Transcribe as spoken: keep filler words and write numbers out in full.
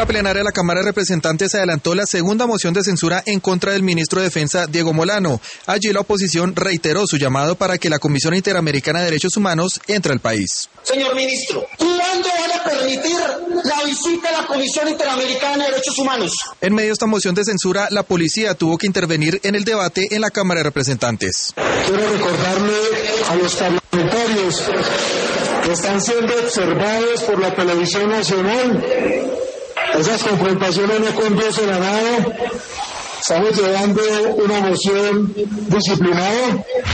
La plenaria de la Cámara de Representantes adelantó la segunda moción de censura en contra del ministro de Defensa, Diego Molano. Allí la oposición reiteró su llamado para que la Comisión Interamericana de Derechos Humanos entre al país. Señor ministro, ¿cuándo van a permitir la visita a la Comisión Interamericana de Derechos Humanos? En medio de esta moción de censura, la policía tuvo que intervenir en el debate en la Cámara de Representantes. Quiero recordarle a los parlamentarios que están siendo observados por la televisión nacional. Esas confrontaciones no conducen a nada. Estamos llevando una moción disciplinada.